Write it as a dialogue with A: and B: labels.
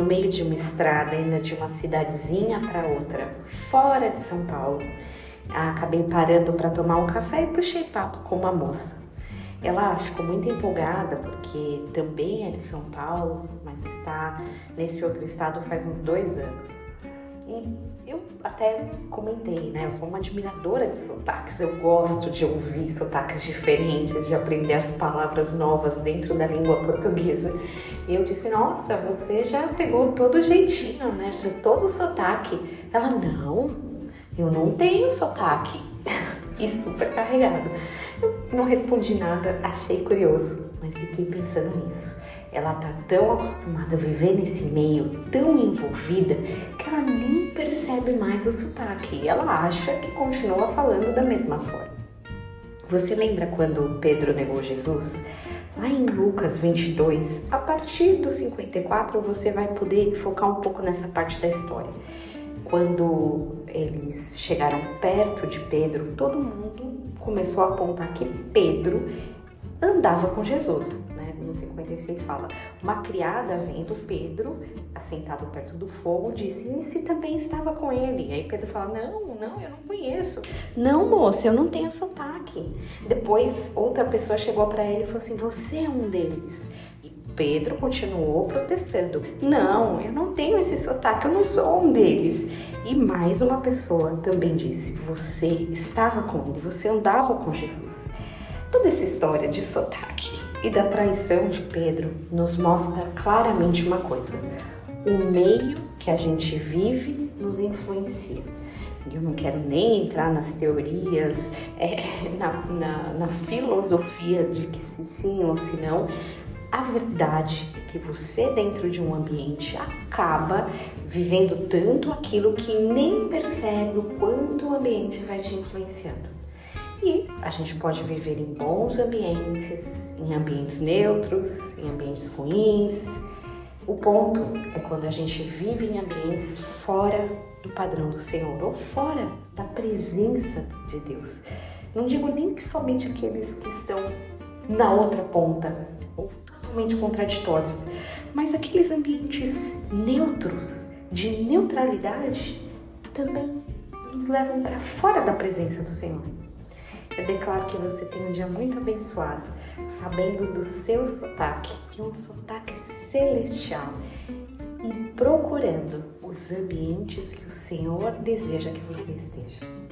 A: meio de uma estrada, indo de uma cidadezinha para outra, fora de São Paulo. Acabei parando para tomar um café e puxei papo com uma moça. Ela ficou muito empolgada porque também é de São Paulo, mas está nesse outro estado faz uns 2 anos. E eu até comentei, né? Eu sou uma admiradora de sotaques, eu gosto de ouvir sotaques diferentes, de aprender as palavras novas dentro da língua portuguesa. E eu disse, nossa, você já pegou todo o jeitinho, né? Todo o sotaque. Ela, não, eu não tenho sotaque. E super carregado. Eu não respondi nada, achei curioso, mas fiquei pensando nisso. Ela tá tão acostumada a viver nesse meio, tão envolvida, que ela nem percebe mais o sotaque. E ela acha que continua falando da mesma forma. Você lembra quando Pedro negou Jesus? Lá em Lucas 22, a partir do 54, você vai poder focar um pouco nessa parte da história. Quando eles chegaram perto de Pedro, todo mundo começou a apontar que Pedro andava com Jesus, né? No 56 fala, uma criada vendo Pedro assentado perto do fogo, disse, e se também estava com ele? E aí Pedro fala, não, eu não conheço. Não, moça, eu não tenho sotaque. Depois outra pessoa chegou para ele e falou assim, você é um deles. E Pedro continuou protestando, não, eu não tenho esse sotaque, eu não sou um deles. E mais uma pessoa também disse, você estava com ele, você andava com Jesus. Toda essa história de sotaque e da traição de Pedro nos mostra claramente uma coisa. O meio que a gente vive nos influencia. Eu não quero nem entrar nas teorias, na filosofia de que se sim ou se não. A verdade é que você dentro de um ambiente acaba vivendo tanto aquilo que nem percebe o quanto o ambiente vai te influenciando. E a gente pode viver em bons ambientes, em ambientes neutros, em ambientes ruins. O ponto é quando a gente vive em ambientes fora do padrão do Senhor ou fora da presença de Deus. Não digo nem que somente aqueles que estão na outra ponta ou totalmente contraditórios, mas aqueles ambientes neutros, de neutralidade, também nos levam para fora da presença do Senhor. Eu declaro que você tem um dia muito abençoado, sabendo do seu sotaque, que é um sotaque celestial, e procurando os ambientes que o Senhor deseja que você esteja.